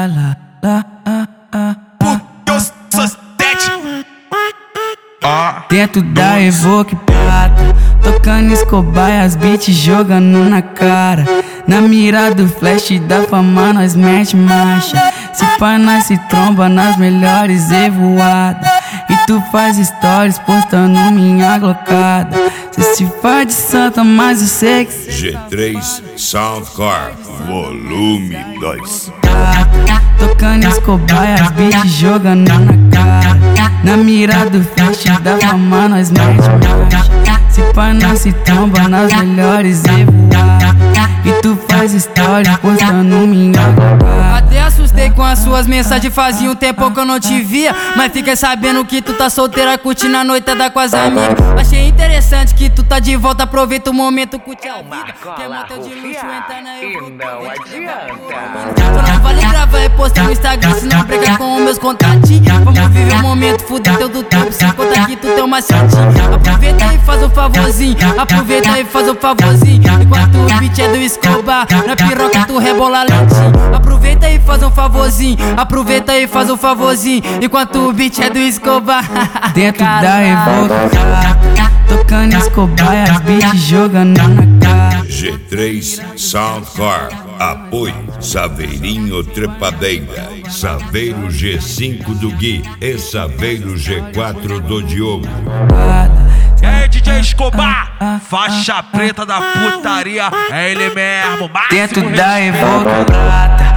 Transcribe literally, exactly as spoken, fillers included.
lá, lá, ah, ah, ah. Dentro da Evoque prata, tocando Escobar e as beats jogando na cara. Na mira do flash da fama nós mete marcha. Se pá nós se tromba nas melhores evoadas. E tu faz stories postando minha glocada. Cê se faz de santa, mas eu sei que G três Soundcore Volume dois. Tocando Escobar e as beats jogando na cara. Na mira do flash da fama nós mete marcha. Se pá nós se tromba nas melhores evoadas. E tu faz stories postando minha glocada. Até assustei com as suas mensagens, fazia um tempo que eu não te via. Mas fiquei sabendo que tu tá solteira, curtindo a noitada com as amigas. Achei interessante que tu tá de volta, aproveita o momento, curte a vida. Quer motel de luxo, entra na Evoque. Só não vale gravar e postar no Instagram, se não briga com os meus contatinhos. Vamos viver o momento, fuder teu do tempo, sem contar que tu tem uma setinha. Aproveita e faz um favorzinho, aproveita e faz um favorzinho. Enquanto o beat é do Escobar, na piroca tu rebola lentinho. Aproveita e faz um favorzinho, aproveita e faz um favorzinho. Enquanto o beat é do Escobar. Dentro da Evoque prata, tocando Escobar e as beats jogando na cara. G três Soundcore. Apoio Saveirinho Trepadeira, Saveiro G cinco do Gui e Saveiro G quatro do Diogo. E aí, D J Escobar, faixa preta da putaria, é ele mesmo. Dentro da Evoque prata,